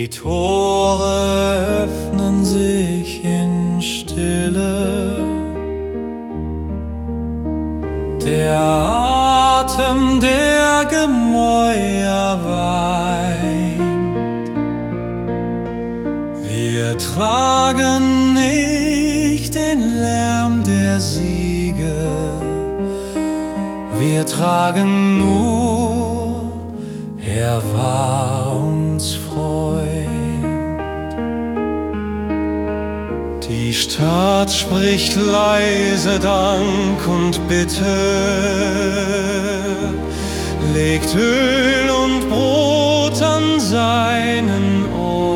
Die Tore öffnen sich in Stille, der Atem der Gemäuer weint. Wir tragen nicht den Lärm der Siege, wir tragen nur, er war uns Freund. Die Stadt spricht leise Dank und Bitte, legt Öl und Brot an seinen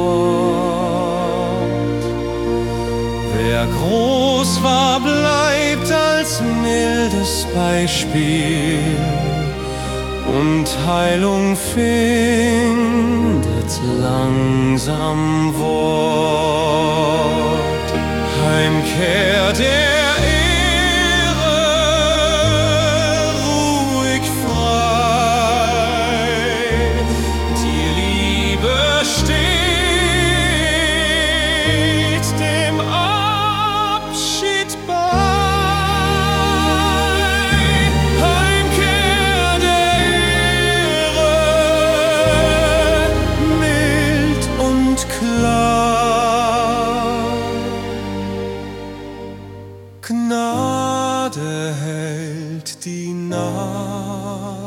Ort. Wer groß war, bleibt als mildes Beispiel, und Heilung findet langsam Wort. Heimkehr der Ehre, ruhig frei, die Liebe steht dem Abschied bei. Heimkehr der Ehre, mild und klar. Gnade hält die Nacht.